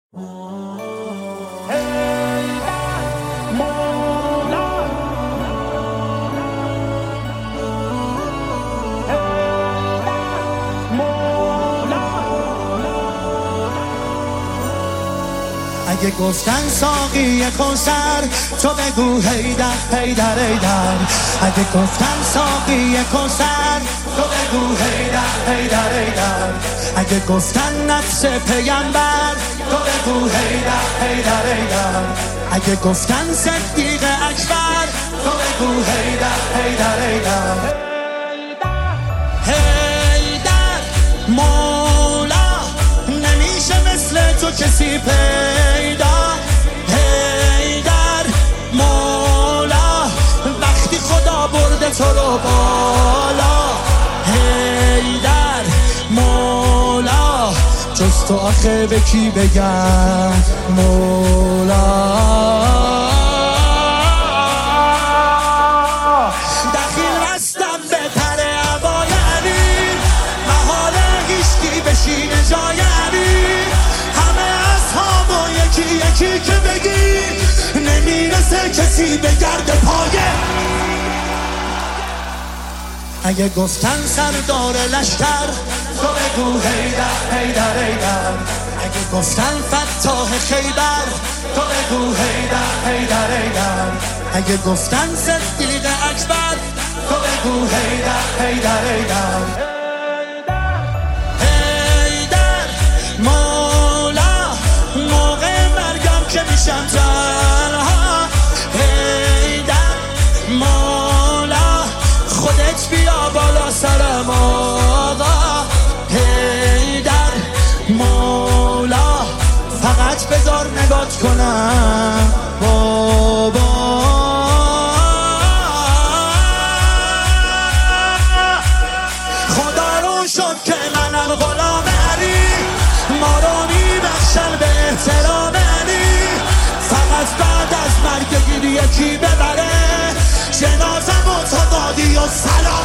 اگه گفتن ساقی کوثر تو بگو هیدر هیدر هیدر. اگه گفتن ساقی کوثر تو بگو هیدر هیدر هیدر. اگه گفتن نفس پیامبر تو بگو هیدر هیدر هیدر. اگه گفتن صدیق اکبر تو بگو هیدر هیدر هیدر. هیدر مولا نمیشه مثل تو کسی پیدا. هیدر مولا وقتی خدا برده تو رو بالا. هیدر مولا جز تو آخه به کی بگم مولا. دخیل هستم به پر هوای امیر، محال هیچکی بشینه جای امیر. همه اصحابو یکی یکی که بگی نمیرسه کسی به گرد پایه. اگه گفتن سردار لشکر تو بگو هیدر هیدر هیدر. اگه گفتن فتاح خیبر تو بگو هیدر هیدر هیدر. اگه گفتن صدیق اکبر تو بگو هیدر هیدر هیدر. هیدر مولا موقع مرگم که میشم تنها. هیدر مولا خودت بیا بالا سرم آقا. هیدر مولا فقط بذار نگات کنم بابا. خدا رو شد که منم غلام علی، ما رو میبخشن به احترام علی. فقط بعد از مرگ گیری یکی ببره جنازم و تا دادی و سلام.